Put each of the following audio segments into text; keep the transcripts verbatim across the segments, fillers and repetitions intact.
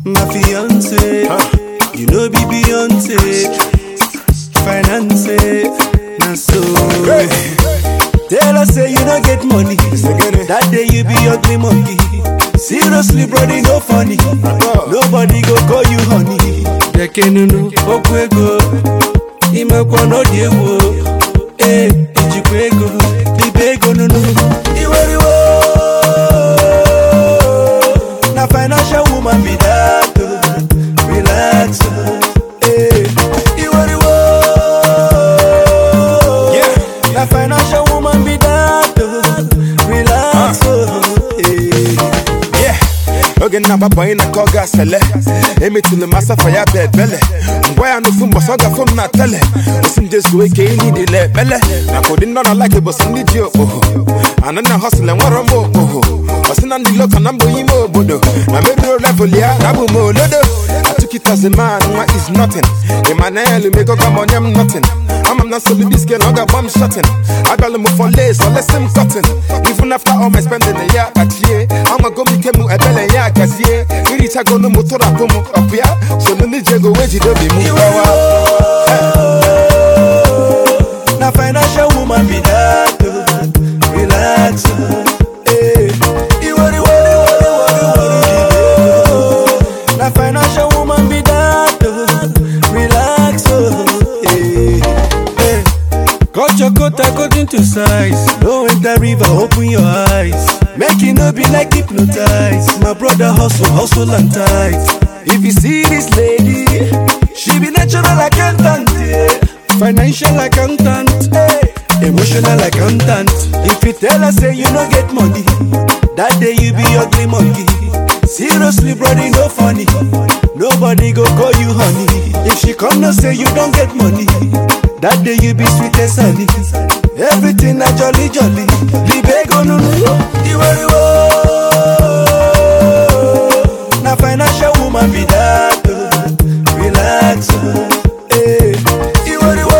my fiance. Huh? You know be Beyonce, finance, na so. Hey. Tell us say you don't get money, that day you be ugly monkey. Seriously, brody, no funny. Nobody go call you honey. Dekenunu, okwego, imekwa no diewo. Eh, ijikwego, libego nunu. Iweriwo, na financial woman be that. Relax, eh. Iweriwo, yeah. Na financial woman be that. Relax, eh. Ogen na baba ina koga sele emi tulu masa fire bed bele ngwa ya no fun boso ga fun na tele osim jesu eke ni de le bele na ko din no like boso ni ji oh anana hustle nwaro mo oh osina ni loka na mbo yimo obodo na medro level ya na bu mo lodo I took it as a man why is nothing Emmanuel me go come on am nothing I'm not so this girl I got bomb shotting I got them for lace so let's him cutting even after all my spending a year at year I'm a go me kemu e bele ya gazie iri ta go no motor apomo opia so no ni jego weji do be mu na financial woman be that relax eh you worry worry worry worry na financial woman be that relax eh eh cut your coat according to size don't enter river open your eyes make it no be like hypnotized. My brother hustle, hustle and tight. If you see this lady, she be natural accountant, yeah. Financial accountant, hey. Emotional accountant. If you tell her say you don't get money, that day you be ugly monkey. Seriously, brother, no funny. Nobody go call you honey. If she come no say you don't get money, that day you be sweet as honey. Everything na jolly jolly. Libego nunu, iweriwo. Na financial woman be that. Relax, eh. Iweriwo,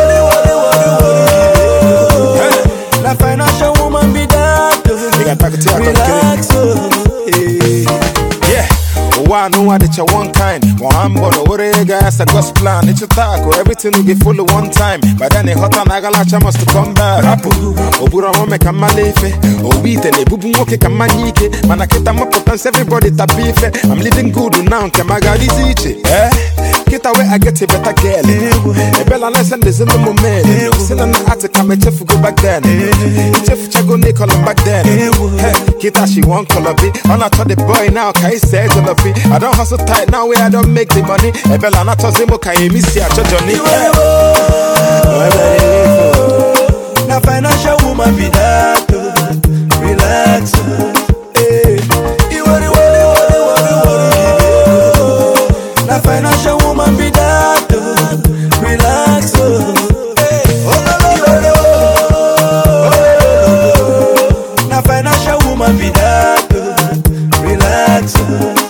na financial woman be that. Relax, eh. Yeah. Why no one that you one kind? One but over guys a gospel plan. It's a taco, everything will get full of one time. But then a hot and agalacha must come back. Rapu, Obura make a malefe. Oh, we tell a bubu moke kamanike. Manaketa mapotans everybody tapife. I'm living good now, Kamagadi Zichi. Eh? Get away, I get a better girl. A bella lesson is in the moment. Send an attic, I'm a chef go back then. Chef Chago Nicola back then. Kita she won't color be. I'm not the boy now, Kai says a love. I don't hustle tight now where I don't make the money. A bella not a zimo, Kai Missia Johnny. Na financial woman be that. Relax. Eh. You worry, worry, worry, worry, worry. Na financial woman be that. Relax. Eh. Na financial woman be that. Relax.